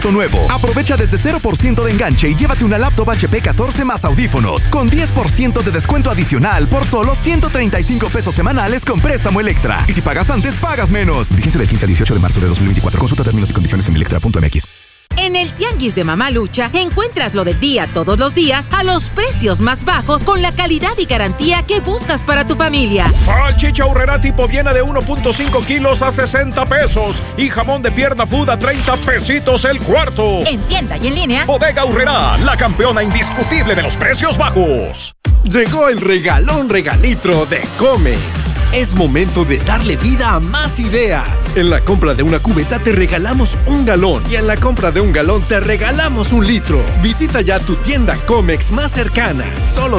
Nuevo. Aprovecha desde 0% de enganche y llévate una laptop HP 14 más audífonos con 10% de descuento adicional por solo 135 pesos semanales con préstamo Electra. Y si pagas antes, pagas menos. Vigencia del 15 al 18 de marzo de 2024. Consulta términos y condiciones en electra.mx. En el Tianguis de Mamalucha encuentras lo del día todos los días a los precios más bajos con la calidad y garantía que buscas para tu familia. Salchicha Aurrerá tipo Viena de 1.5 kilos a 60 pesos y jamón de pierna food a 30 pesitos el cuarto. En tienda y en línea. Bodega Aurrerá, la campeona indiscutible de los precios bajos. Llegó el regalitro de Comex. Es momento de darle vida a más ideas. En la compra de una cubeta te regalamos un galón y en la compra de un galón te regalamos un litro. Visita ya tu tienda Comex más cercana. Solo